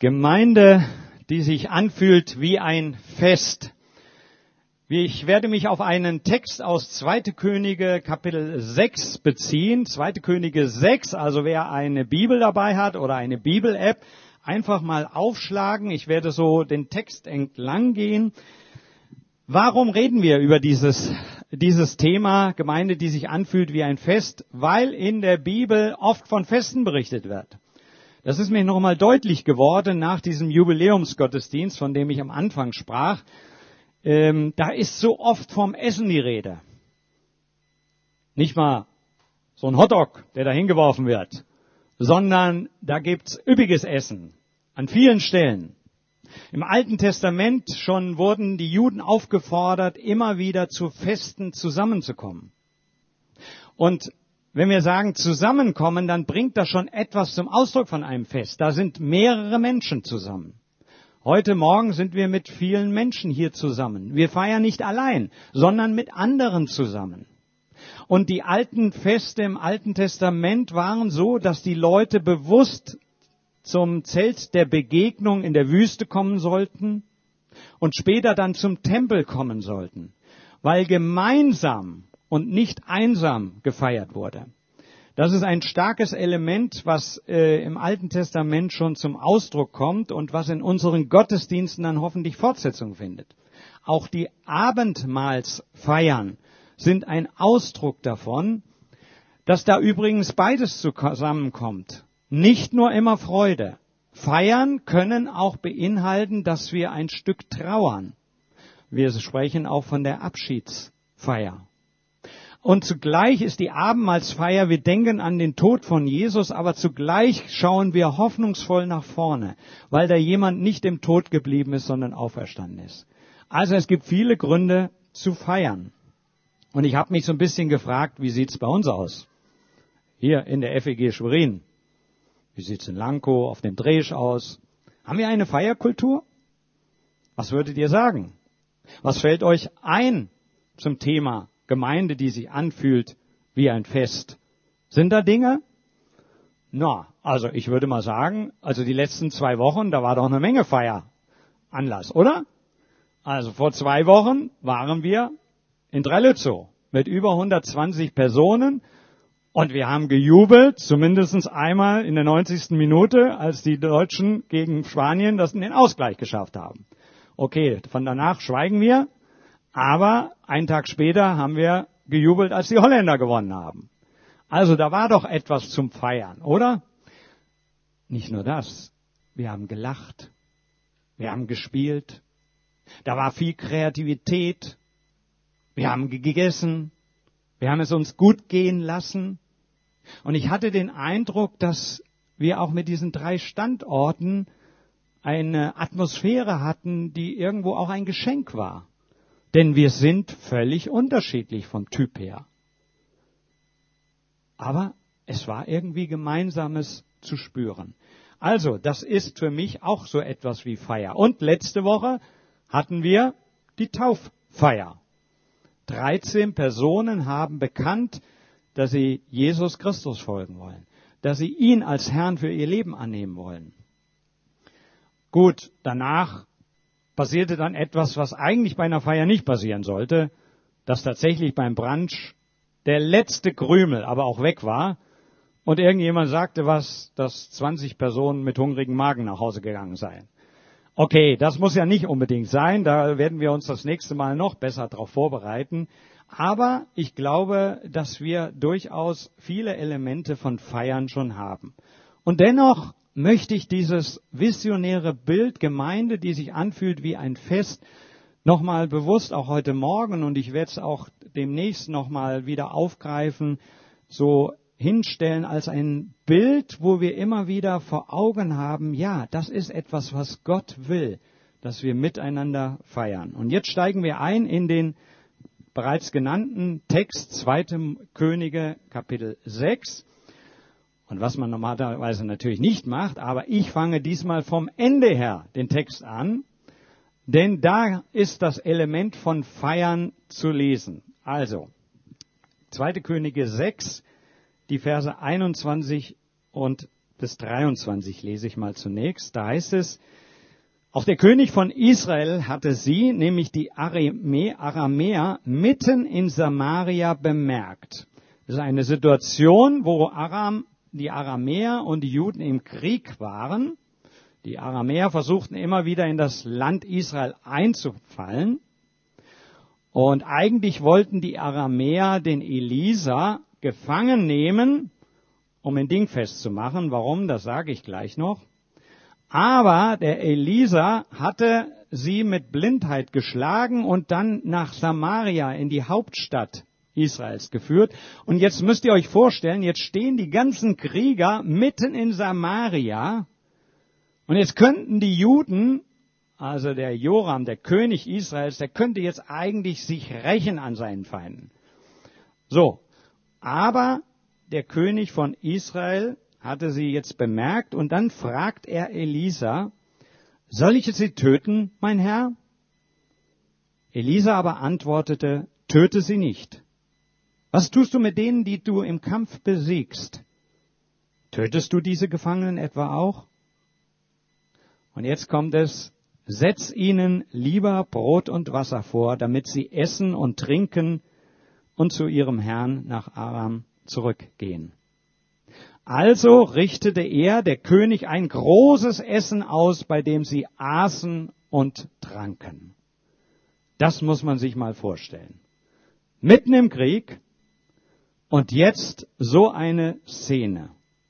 Gemeinde, die sich anfühlt wie ein Fest. Ich werde mich auf einen Text aus 2. Könige Kapitel 6 beziehen. 2. Könige 6, also wer eine Bibel dabei hat oder eine Bibel-App, einfach mal aufschlagen. Ich werde so den Text entlang gehen. Warum reden wir über dieses Thema, Gemeinde, die sich anfühlt wie ein Fest? Weil in der Bibel oft von Festen berichtet wird. Das ist mir nochmal deutlich geworden nach diesem Jubiläumsgottesdienst, von dem ich am Anfang sprach. Da ist so oft vom Essen die Rede. Nicht mal so ein Hotdog, der da hingeworfen wird, sondern da gibt's üppiges Essen an vielen Stellen. Im Alten Testament schon wurden die Juden aufgefordert, immer wieder zu Festen zusammenzukommen. Und wenn wir sagen zusammenkommen, dann bringt das schon etwas zum Ausdruck von einem Fest. Da sind mehrere Menschen zusammen. Heute Morgen sind wir mit vielen Menschen hier zusammen. Wir feiern nicht allein, sondern mit anderen zusammen. Und die alten Feste im Alten Testament waren so, dass die Leute bewusst zum Zelt der Begegnung in der Wüste kommen sollten und später dann zum Tempel kommen sollten, weil gemeinsam und nicht einsam gefeiert wurde. Das ist ein starkes Element, was im Alten Testament schon zum Ausdruck kommt und was in unseren Gottesdiensten dann hoffentlich Fortsetzung findet. Auch die Abendmahlsfeiern sind ein Ausdruck davon, dass da übrigens beides zusammenkommt. Nicht nur immer Freude. Feiern können auch beinhalten, dass wir ein Stück trauern. Wir sprechen auch von der Abschiedsfeier. Und zugleich ist die Abendmahlsfeier, wir denken an den Tod von Jesus, aber zugleich schauen wir hoffnungsvoll nach vorne, weil da jemand nicht im Tod geblieben ist, sondern auferstanden ist. Also es gibt viele Gründe zu feiern. Und ich habe mich so ein bisschen gefragt, wie sieht's bei uns aus? Hier in der FEG Schwerin. Wie sieht's in Lankow, auf dem Dresch aus? Haben wir eine Feierkultur? Was würdet ihr sagen? Was fällt euch ein zum Thema Gemeinde, die sich anfühlt wie ein Fest? Sind da Dinge? Also ich würde mal sagen, also die letzten 2 Wochen, da war doch eine Menge Feieranlass, oder? Also vor 2 Wochen waren wir in Drelitzow mit über 120 Personen und wir haben gejubelt, zumindest einmal in der 90. Minute, als die Deutschen gegen Spanien den Ausgleich geschafft haben. Okay, von danach schweigen wir. Aber einen Tag später haben wir gejubelt, als die Holländer gewonnen haben. Also da war doch etwas zum Feiern, oder? Nicht nur das. Wir haben gelacht. Wir haben gespielt. Da war viel Kreativität. Wir haben gegessen. Wir haben es uns gut gehen lassen. Und ich hatte den Eindruck, dass wir auch mit diesen 3 Standorten eine Atmosphäre hatten, die irgendwo auch ein Geschenk war. Denn wir sind völlig unterschiedlich vom Typ her. Aber es war irgendwie Gemeinsames zu spüren. Also, das ist für mich auch so etwas wie Feier. Und letzte Woche hatten wir die Tauffeier. 13 Personen haben bekannt, dass sie Jesus Christus folgen wollen, dass sie ihn als Herrn für ihr Leben annehmen wollen. Gut, danach passierte dann etwas, was eigentlich bei einer Feier nicht passieren sollte, dass tatsächlich beim Brunch der letzte Krümel aber auch weg war und irgendjemand sagte dass 20 Personen mit hungrigen Magen nach Hause gegangen seien. Okay, das muss ja nicht unbedingt sein, da werden wir uns das nächste Mal noch besser darauf vorbereiten. Aber ich glaube, dass wir durchaus viele Elemente von Feiern schon haben. Und dennoch möchte ich dieses visionäre Bild Gemeinde, die sich anfühlt wie ein Fest, nochmal bewusst auch heute Morgen, und ich werde es auch demnächst nochmal wieder aufgreifen, so hinstellen als ein Bild, wo wir immer wieder vor Augen haben, ja, das ist etwas, was Gott will, dass wir miteinander feiern. Und jetzt steigen wir ein in den bereits genannten Text 2. Könige Kapitel 6. Und was man normalerweise natürlich nicht macht, aber ich fange diesmal vom Ende her den Text an, denn da ist das Element von Feiern zu lesen. Also, 2. Könige 6, die Verse 21 und bis 23 lese ich mal zunächst. Da heißt es, auch der König von Israel hatte sie, nämlich die Aramäer, mitten in Samaria bemerkt. Das ist eine Situation, wo die Aramäer und die Juden im Krieg waren. Die Aramäer versuchten immer wieder in das Land Israel einzufallen. Und eigentlich wollten die Aramäer den Elisa gefangen nehmen, um ihn dingfest zu machen. Warum, das sage ich gleich noch. Aber der Elisa hatte sie mit Blindheit geschlagen und dann nach Samaria in die Hauptstadt Israels geführt. Und jetzt müsst ihr euch vorstellen, jetzt stehen die ganzen Krieger mitten in Samaria. Und jetzt könnten die Juden, also der Joram, der König Israels, der könnte jetzt eigentlich sich rächen an seinen Feinden. So, aber der König von Israel hatte sie jetzt bemerkt und dann fragt er Elisa, soll ich sie töten, mein Herr? Elisa aber antwortete, töte sie nicht. Was tust du mit denen, die du im Kampf besiegst? Tötest du diese Gefangenen etwa auch? Und jetzt kommt es, setz ihnen lieber Brot und Wasser vor, damit sie essen und trinken und zu ihrem Herrn nach Aram zurückgehen. Also richtete er, der König, ein großes Essen aus, bei dem sie aßen und tranken. Das muss man sich mal vorstellen. Mitten im Krieg und jetzt so eine Szene.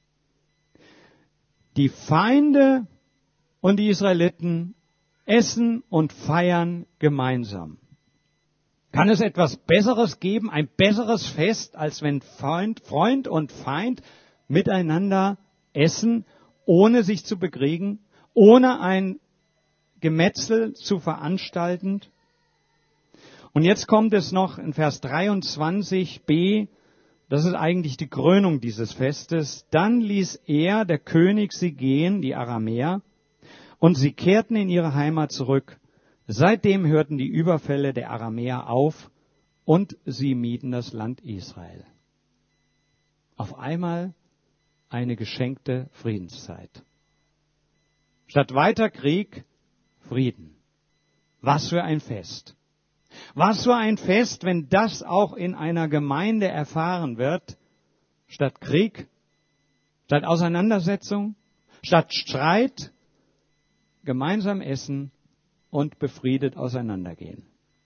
Die Feinde und die Israeliten essen und feiern gemeinsam. Kann es etwas Besseres geben, ein besseres Fest, als wenn Freund und Feind miteinander essen, ohne sich zu bekriegen, ohne ein Gemetzel zu veranstalten? Und jetzt kommt es noch in Vers 23b, das ist eigentlich die Krönung dieses Festes. Dann ließ er, der König, sie gehen, die Aramäer, und sie kehrten in ihre Heimat zurück. Seitdem hörten die Überfälle der Aramäer auf und sie mieden das Land Israel. Auf einmal eine geschenkte Friedenszeit. Statt weiter Krieg, Frieden. Was für ein Fest. Was für ein Fest, wenn das auch in einer Gemeinde erfahren wird. Statt Krieg, statt Auseinandersetzung, statt Streit, gemeinsam essen und befriedet auseinandergehen.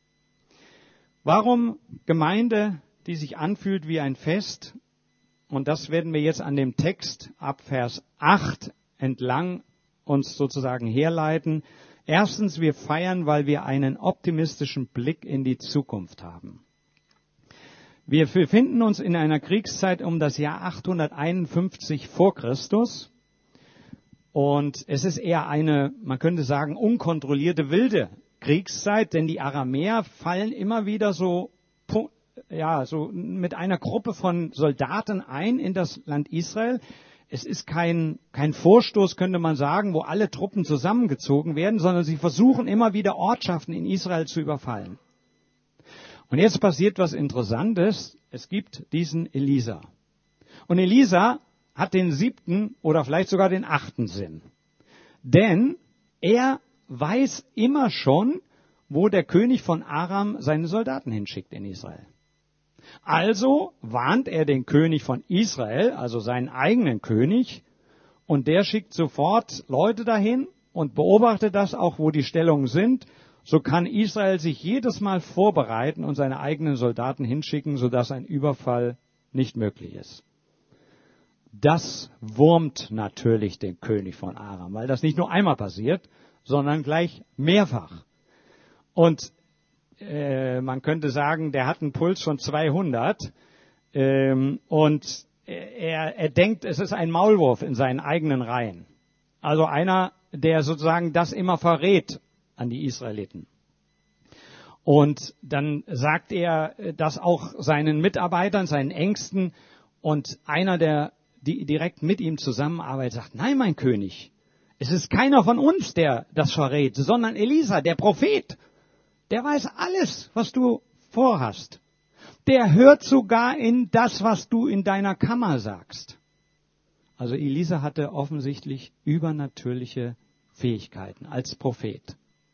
Warum Gemeinde, die sich anfühlt wie ein Fest? Und das werden wir jetzt an dem Text ab Vers 8 entlang uns sozusagen herleiten. Erstens, wir feiern, weil wir einen optimistischen Blick in die Zukunft haben. Wir befinden uns in einer Kriegszeit um das Jahr 851 vor Christus. Und es ist eher eine, man könnte sagen, unkontrollierte, wilde Kriegszeit, denn die Aramäer fallen immer wieder so mit einer Gruppe von Soldaten ein in das Land Israel. Es ist kein Vorstoß, könnte man sagen, wo alle Truppen zusammengezogen werden, sondern sie versuchen immer wieder Ortschaften in Israel zu überfallen. Und jetzt passiert was Interessantes. Es gibt diesen Elisa. Und Elisa hat den 7. oder vielleicht sogar den 8. Sinn. Denn er weiß immer schon, wo der König von Aram seine Soldaten hinschickt in Israel. Also warnt er den König von Israel, also seinen eigenen König, und der schickt sofort Leute dahin und beobachtet das auch, wo die Stellungen sind. So kann Israel sich jedes Mal vorbereiten und seine eigenen Soldaten hinschicken, sodass ein Überfall nicht möglich ist. Das wurmt natürlich den König von Aram, weil das nicht nur einmal passiert, sondern gleich mehrfach. Und man könnte sagen, der hat einen Puls von 200 und er denkt, es ist ein Maulwurf in seinen eigenen Reihen. Also einer, der sozusagen das immer verrät an die Israeliten. Und dann sagt er das auch seinen Mitarbeitern, seinen Ängsten, und einer, die direkt mit ihm zusammenarbeitet, sagt, nein, mein König, es ist keiner von uns, der das verrät, sondern Elisa, der Prophet. Der weiß alles, was du vorhast. Der hört sogar in das, was du in deiner Kammer sagst. Also Elisa hatte offensichtlich übernatürliche Fähigkeiten als Prophet.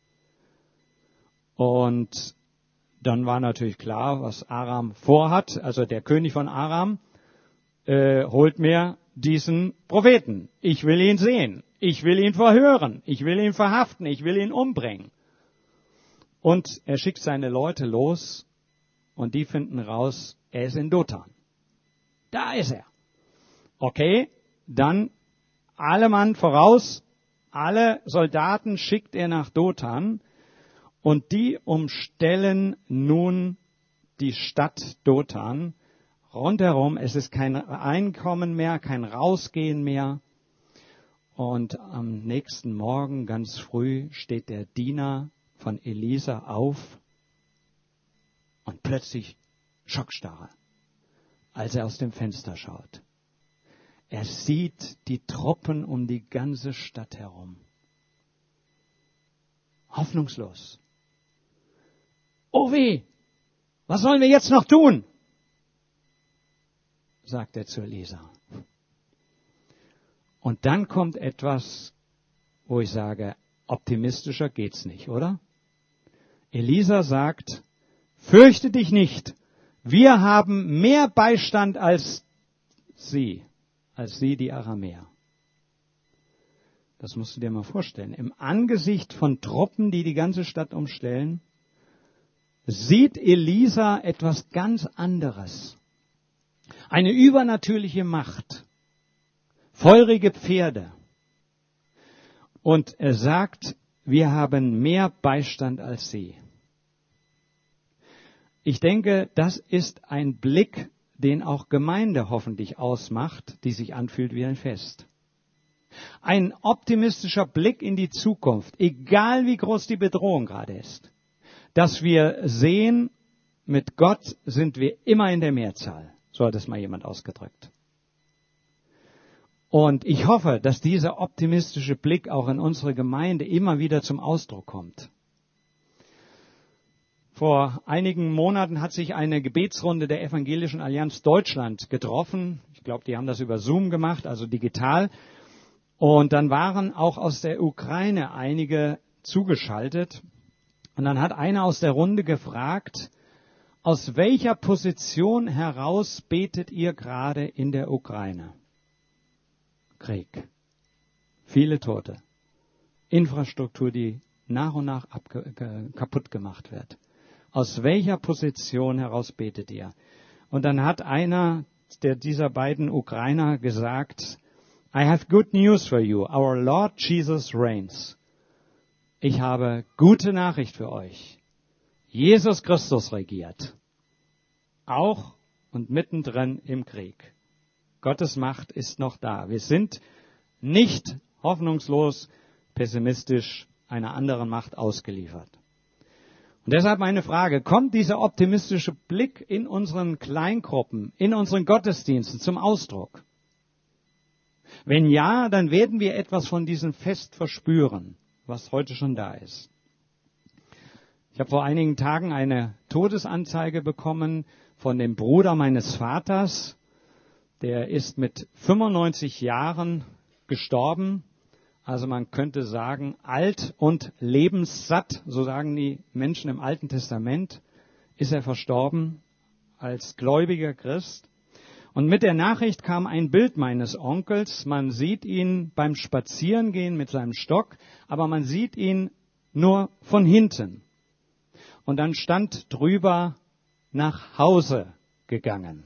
Und dann war natürlich klar, was Aram vorhat. Also der König von Aram holt mir diesen Propheten. Ich will ihn sehen. Ich will ihn verhören. Ich will ihn verhaften. Ich will ihn umbringen. Und er schickt seine Leute los und die finden raus, er ist in Dothan. Da ist er. Okay, dann alle Mann voraus, alle Soldaten schickt er nach Dothan und die umstellen nun die Stadt Dothan rundherum. Es ist kein Einkommen mehr, kein Rausgehen mehr. Und am nächsten Morgen, ganz früh, steht der Diener von Elisa auf und plötzlich Schockstarre, als er aus dem Fenster schaut. Er sieht die Truppen um die ganze Stadt herum. Hoffnungslos. Oh weh, was sollen wir jetzt noch tun? Sagt er zu Elisa. Und dann kommt etwas, wo ich sage, optimistischer geht's nicht, oder? Elisa sagt, fürchte dich nicht, wir haben mehr Beistand als sie die Aramäer. Das musst du dir mal vorstellen. Im Angesicht von Truppen, die die ganze Stadt umstellen, sieht Elisa etwas ganz anderes. Eine übernatürliche Macht, feurige Pferde. Und er sagt, wir haben mehr Beistand als sie. Ich denke, das ist ein Blick, den auch Gemeinde hoffentlich ausmacht, die sich anfühlt wie ein Fest. Ein optimistischer Blick in die Zukunft, egal wie groß die Bedrohung gerade ist. Dass wir sehen, mit Gott sind wir immer in der Mehrzahl. So hat es mal jemand ausgedrückt. Und ich hoffe, dass dieser optimistische Blick auch in unsere Gemeinde immer wieder zum Ausdruck kommt. Vor einigen Monaten hat sich eine Gebetsrunde der Evangelischen Allianz Deutschland getroffen. Ich glaube, die haben das über Zoom gemacht, also digital. Und dann waren auch aus der Ukraine einige zugeschaltet. Und dann hat einer aus der Runde gefragt, aus welcher Position heraus betet ihr gerade in der Ukraine? Krieg. Viele Tote. Infrastruktur, die nach und nach kaputt gemacht wird. Aus welcher Position heraus betet ihr? Und dann hat einer dieser beiden Ukrainer gesagt, I have good news for you. Our Lord Jesus reigns. Ich habe gute Nachricht für euch. Jesus Christus regiert. Auch und mittendrin im Krieg. Gottes Macht ist noch da. Wir sind nicht hoffnungslos, pessimistisch einer anderen Macht ausgeliefert. Und deshalb meine Frage, kommt dieser optimistische Blick in unseren Kleingruppen, in unseren Gottesdiensten zum Ausdruck? Wenn ja, dann werden wir etwas von diesem Fest verspüren, was heute schon da ist. Ich habe vor einigen Tagen eine Todesanzeige bekommen von dem Bruder meines Vaters. Der ist mit 95 Jahren gestorben. Also man könnte sagen, alt und lebenssatt, so sagen die Menschen im Alten Testament, ist er verstorben als gläubiger Christ. Und mit der Nachricht kam ein Bild meines Onkels. Man sieht ihn beim Spazierengehen mit seinem Stock, aber man sieht ihn nur von hinten. Und dann stand drüber, nach Hause gegangen.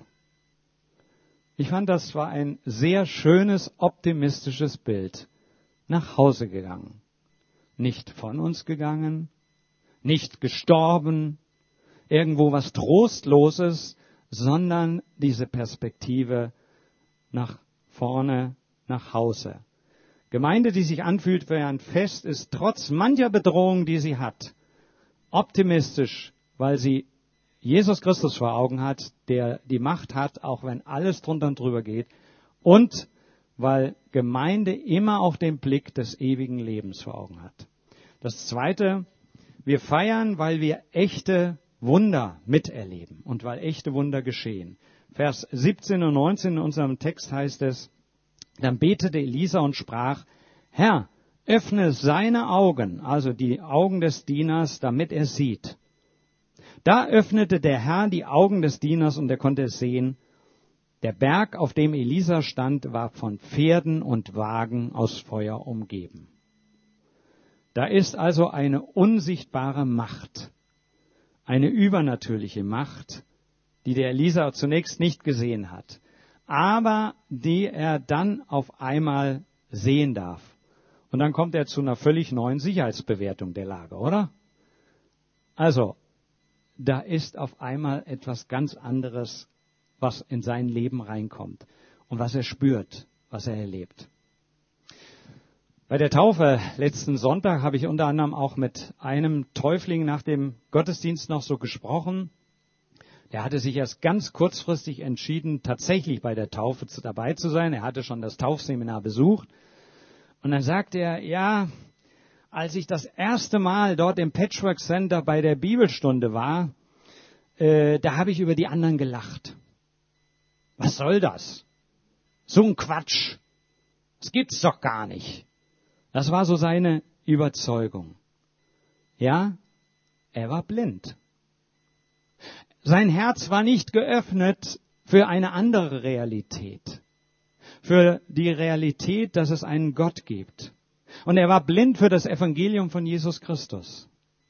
Ich fand, das war ein sehr schönes, optimistisches Bild. Nach Hause gegangen. Nicht von uns gegangen, nicht gestorben, irgendwo was Trostloses, sondern diese Perspektive nach vorne, nach Hause. Gemeinde, die sich anfühlt wie ein Fest, ist trotz mancher Bedrohung, die sie hat, optimistisch, weil sie Jesus Christus vor Augen hat, der die Macht hat, auch wenn alles drunter und drüber geht, und weil Gemeinde immer auch den Blick des ewigen Lebens vor Augen hat. Das Zweite, wir feiern, weil wir echte Wunder miterleben und weil echte Wunder geschehen. Vers 17 und 19 in unserem Text heißt es, Dann betete Elisa und sprach, Herr, öffne seine Augen, also die Augen des Dieners, damit er sieht. Da öffnete der Herr die Augen des Dieners und er konnte es sehen. Der Berg, auf dem Elisa stand, war von Pferden und Wagen aus Feuer umgeben. Da ist also eine unsichtbare Macht, eine übernatürliche Macht, die der Elisa zunächst nicht gesehen hat, aber die er dann auf einmal sehen darf. Und dann kommt er zu einer völlig neuen Sicherheitsbewertung der Lage, oder? Also, da ist auf einmal etwas ganz anderes, was in sein Leben reinkommt und was er spürt, was er erlebt. Bei der Taufe letzten Sonntag habe ich unter anderem auch mit einem Täufling nach dem Gottesdienst noch so gesprochen. Der hatte sich erst ganz kurzfristig entschieden, tatsächlich bei der Taufe dabei zu sein. Er hatte schon das Taufseminar besucht. Und dann sagte er, ja, als ich das erste Mal dort im Patchwork Center bei der Bibelstunde war, da habe ich über die anderen gelacht. Was soll das? So ein Quatsch. Das gibt's doch gar nicht. Das war so seine Überzeugung. Ja, er war blind. Sein Herz war nicht geöffnet für eine andere Realität. Für die Realität, dass es einen Gott gibt. Und er war blind für das Evangelium von Jesus Christus.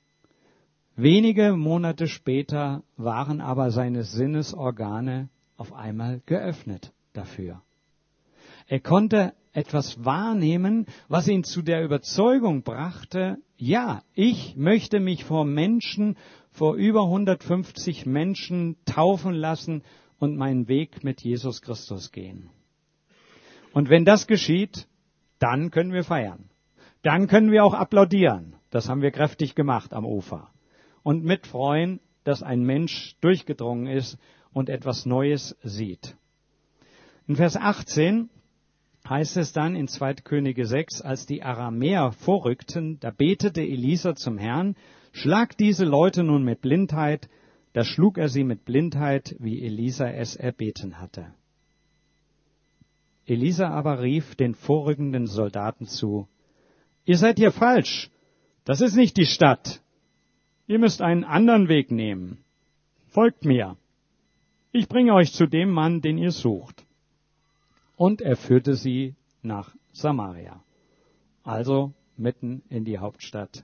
Wenige Monate später waren aber seine Sinnesorgane auf einmal geöffnet dafür. Er konnte etwas wahrnehmen, was ihn zu der Überzeugung brachte, ja, ich möchte mich vor Menschen, vor über 150 Menschen taufen lassen und meinen Weg mit Jesus Christus gehen. Und wenn das geschieht, dann können wir feiern. Dann können wir auch applaudieren. Das haben wir kräftig gemacht am Ufer. Und mitfreuen, dass ein Mensch durchgedrungen ist und etwas Neues sieht. In Vers 18 heißt es dann in 2. Könige 6, als die Aramäer vorrückten, da betete Elisa zum Herrn, schlag diese Leute nun mit Blindheit. Da schlug er sie mit Blindheit, wie Elisa es erbeten hatte. Elisa aber rief den vorrückenden Soldaten zu, ihr seid hier falsch, das ist nicht die Stadt. Ihr müsst einen anderen Weg nehmen. Folgt mir. Ich bringe euch zu dem Mann, den ihr sucht. Und er führte sie nach Samaria, also mitten in die Hauptstadt.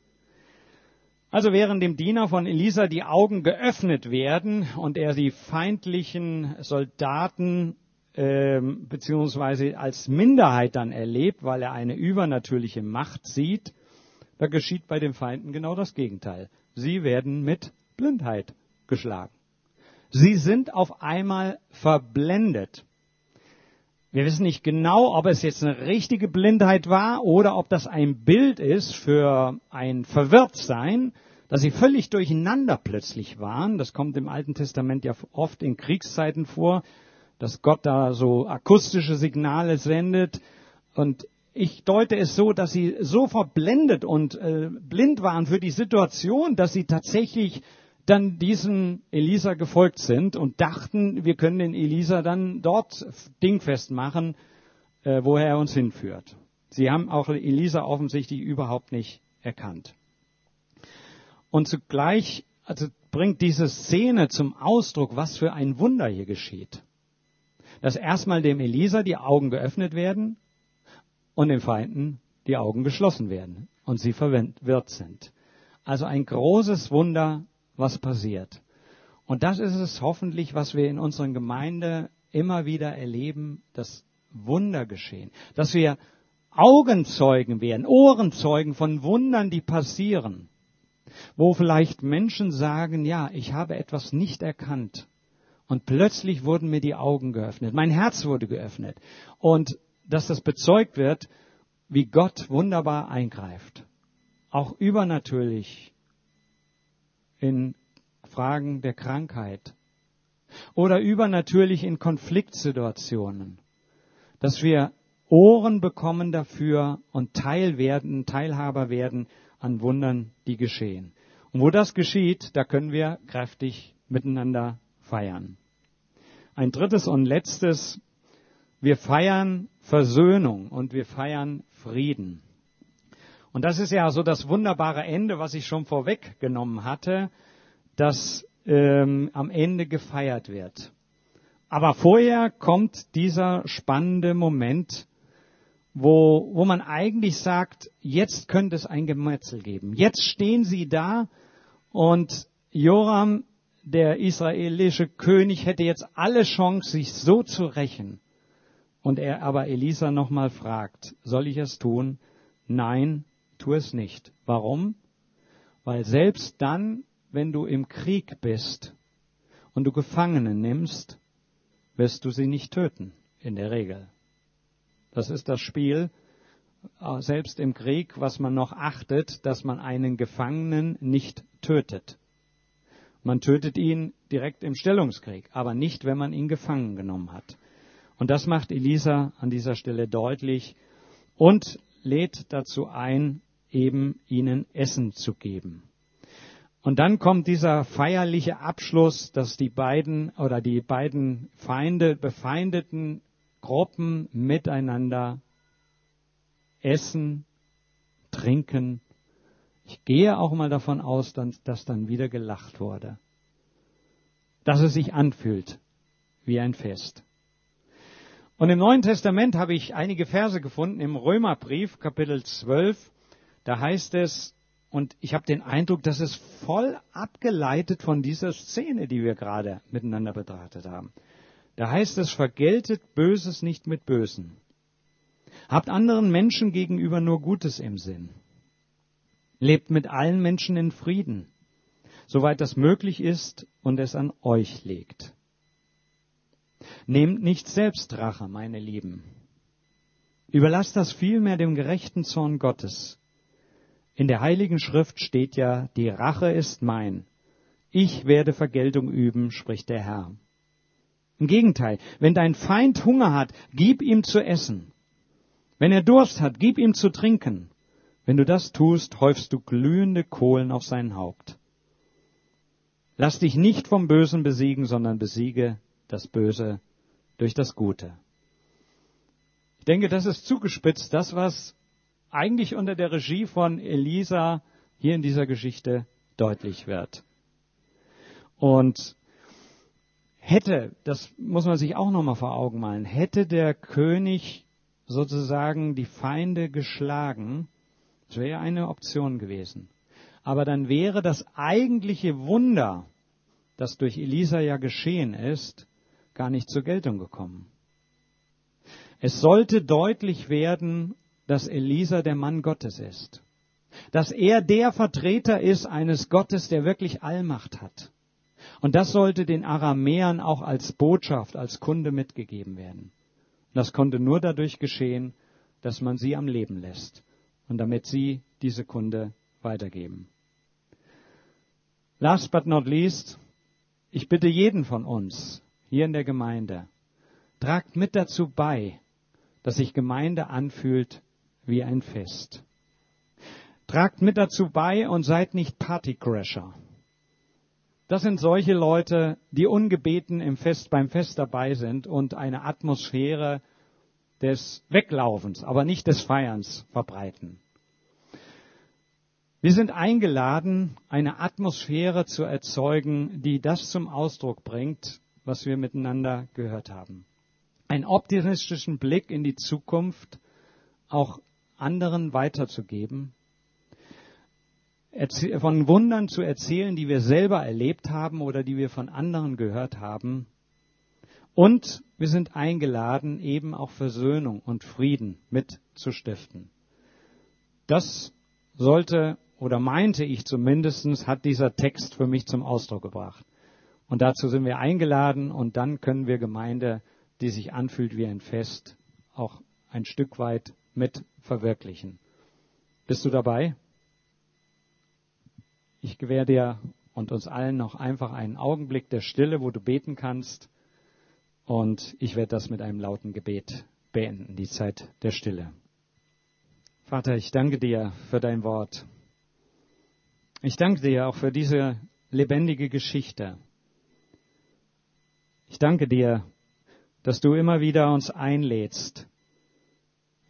Also während dem Diener von Elisa die Augen geöffnet werden und er die feindlichen Soldaten beziehungsweise als Minderheit dann erlebt, weil er eine übernatürliche Macht sieht, da geschieht bei den Feinden genau das Gegenteil. Sie werden mit Blindheit geschlagen. Sie sind auf einmal verblendet. Wir wissen nicht genau, ob es jetzt eine richtige Blindheit war oder ob das ein Bild ist für ein Verwirrtsein, dass sie völlig durcheinander plötzlich waren. Das kommt im Alten Testament ja oft in Kriegszeiten vor, dass Gott da so akustische Signale sendet. Und ich deute es so, dass sie so verblendet und blind waren für die Situation, dass sie tatsächlich dann diesem Elisa gefolgt sind und dachten, wir können den Elisa dann dort dingfest machen, woher er uns hinführt. Sie haben auch Elisa offensichtlich überhaupt nicht erkannt. Und zugleich bringt diese Szene zum Ausdruck, was für ein Wunder hier geschieht. Dass erstmal dem Elisa die Augen geöffnet werden und den Feinden die Augen geschlossen werden und sie verwirrt sind. Also ein großes Wunder, was passiert. Und das ist es hoffentlich, was wir in unserer Gemeinde immer wieder erleben, das Wunder geschehen. Dass wir Augenzeugen werden, Ohrenzeugen von Wundern, die passieren. Wo vielleicht Menschen sagen, ja, ich habe etwas nicht erkannt. Und plötzlich wurden mir die Augen geöffnet. Mein Herz wurde geöffnet. Und dass das bezeugt wird, wie Gott wunderbar eingreift. Auch übernatürlich in Fragen der Krankheit. Oder übernatürlich in Konfliktsituationen. Dass wir Ohren bekommen dafür und Teilhaber werden an Wundern, die geschehen. Und wo das geschieht, da können wir kräftig miteinander feiern. Ein drittes und letztes, wir feiern Versöhnung und wir feiern Frieden. Und das ist ja so das wunderbare Ende, was ich schon vorweggenommen hatte, dass am Ende gefeiert wird. Aber vorher kommt dieser spannende Moment, wo man eigentlich sagt, jetzt könnte es ein Gemetzel geben. Jetzt stehen sie da und Joram, der israelische König, hätte jetzt alle Chance, sich so zu rächen. Und er aber Elisa nochmal fragt, soll ich es tun? Nein, tu es nicht. Warum? Weil selbst dann, wenn du im Krieg bist und du Gefangene nimmst, wirst du sie nicht töten, in der Regel. Das ist das Spiel, selbst im Krieg, was man noch achtet, dass man einen Gefangenen nicht tötet. Man tötet ihn direkt im Stellungskrieg, aber nicht, wenn man ihn gefangen genommen hat. Und das macht Elisa an dieser Stelle deutlich und lädt dazu ein, eben ihnen Essen zu geben. Und dann kommt dieser feierliche Abschluss, dass die beiden befeindeten Gruppen miteinander essen, trinken. Ich gehe auch mal davon aus, dass dann wieder gelacht wurde. Dass es sich anfühlt wie ein Fest. Und im Neuen Testament habe ich einige Verse gefunden, im Römerbrief, Kapitel 12, da heißt es, und ich habe den Eindruck, das ist voll abgeleitet von dieser Szene, die wir gerade miteinander betrachtet haben. Da heißt es, vergeltet Böses nicht mit Bösen. Habt anderen Menschen gegenüber nur Gutes im Sinn. Lebt mit allen Menschen in Frieden, soweit das möglich ist und es an euch liegt. Nehmt nicht selbst Rache, meine Lieben. Überlasst das vielmehr dem gerechten Zorn Gottes. In der Heiligen Schrift steht ja, die Rache ist mein. Ich werde Vergeltung üben, spricht der Herr. Im Gegenteil, wenn dein Feind Hunger hat, gib ihm zu essen. Wenn er Durst hat, gib ihm zu trinken. Wenn du das tust, häufst du glühende Kohlen auf sein Haupt. Lass dich nicht vom Bösen besiegen, sondern besiege das Böse durch das Gute. Ich denke, das ist zugespitzt, das, was eigentlich unter der Regie von Elisa hier in dieser Geschichte deutlich wird. Und das muss man sich auch nochmal vor Augen malen, hätte der König sozusagen die Feinde geschlagen, das wäre ja eine Option gewesen. Aber dann wäre das eigentliche Wunder, das durch Elisa ja geschehen ist, gar nicht zur Geltung gekommen. Es sollte deutlich werden, dass Elisa der Mann Gottes ist. Dass er der Vertreter ist eines Gottes, der wirklich Allmacht hat. Und das sollte den Aramäern auch als Botschaft, als Kunde mitgegeben werden. Das konnte nur dadurch geschehen, dass man sie am Leben lässt und damit sie diese Kunde weitergeben. Last but not least, ich bitte jeden von uns hier in der Gemeinde, tragt mit dazu bei, dass sich Gemeinde anfühlt wie ein Fest. Tragt mit dazu bei und seid nicht Partycrasher. Das sind solche Leute, die ungebeten beim Fest dabei sind und eine Atmosphäre des Weglaufens, aber nicht des Feierns verbreiten. Wir sind eingeladen, eine Atmosphäre zu erzeugen, die das zum Ausdruck bringt, was wir miteinander gehört haben. Einen optimistischen Blick in die Zukunft, auch anderen weiterzugeben, von Wundern zu erzählen, die wir selber erlebt haben oder die wir von anderen gehört haben. Und wir sind eingeladen, eben auch Versöhnung und Frieden mitzustiften. Das sollte, oder meinte ich zumindest, hat dieser Text für mich zum Ausdruck gebracht. Und dazu sind wir eingeladen und dann können wir Gemeinde, die sich anfühlt wie ein Fest, auch ein Stück weit mit verwirklichen. Bist du dabei? Ich gewähre dir und uns allen noch einfach einen Augenblick der Stille, wo du beten kannst. Und ich werde das mit einem lauten Gebet beenden, die Zeit der Stille. Vater, ich danke dir für dein Wort. Ich danke dir auch für diese lebendige Geschichte. Ich danke dir, dass du immer wieder uns einlädst,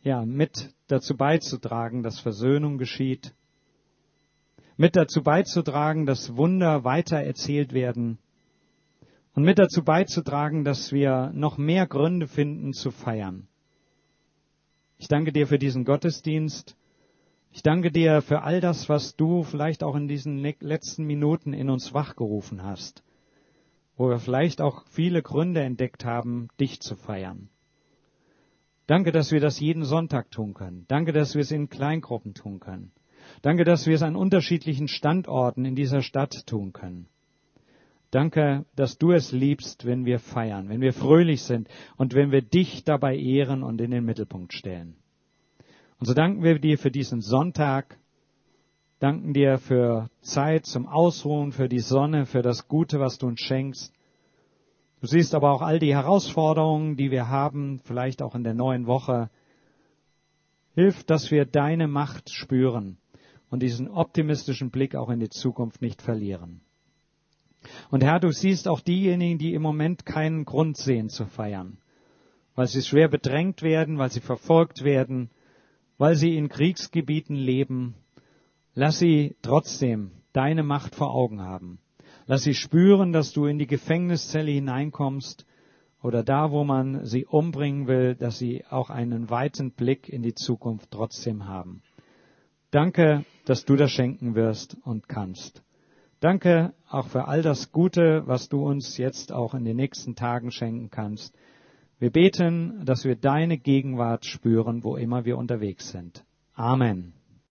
mit dazu beizutragen, dass Versöhnung geschieht, mit dazu beizutragen, dass Wunder weitererzählt werden und mit dazu beizutragen, dass wir noch mehr Gründe finden zu feiern. Ich danke dir für diesen Gottesdienst. Ich danke dir für all das, was du vielleicht auch in diesen letzten Minuten in uns wachgerufen hast, wo wir vielleicht auch viele Gründe entdeckt haben, dich zu feiern. Danke, dass wir das jeden Sonntag tun können. Danke, dass wir es in Kleingruppen tun können. Danke, dass wir es an unterschiedlichen Standorten in dieser Stadt tun können. Danke, dass du es liebst, wenn wir feiern, wenn wir fröhlich sind und wenn wir dich dabei ehren und in den Mittelpunkt stellen. Und so danken wir dir für diesen Sonntag, danken dir für Zeit zum Ausruhen, für die Sonne, für das Gute, was du uns schenkst. Du siehst aber auch all die Herausforderungen, die wir haben, vielleicht auch in der neuen Woche. Hilf, dass wir deine Macht spüren und diesen optimistischen Blick auch in die Zukunft nicht verlieren. Und Herr, du siehst auch diejenigen, die im Moment keinen Grund sehen zu feiern, weil sie schwer bedrängt werden, weil sie verfolgt werden, weil sie in Kriegsgebieten leben. Lass sie trotzdem deine Macht vor Augen haben. Lass sie spüren, dass du in die Gefängniszelle hineinkommst oder da, wo man sie umbringen will, dass sie auch einen weiten Blick in die Zukunft trotzdem haben. Danke, dass du das schenken wirst und kannst. Danke auch für all das Gute, was du uns jetzt auch in den nächsten Tagen schenken kannst. Wir beten, dass wir deine Gegenwart spüren, wo immer wir unterwegs sind. Amen.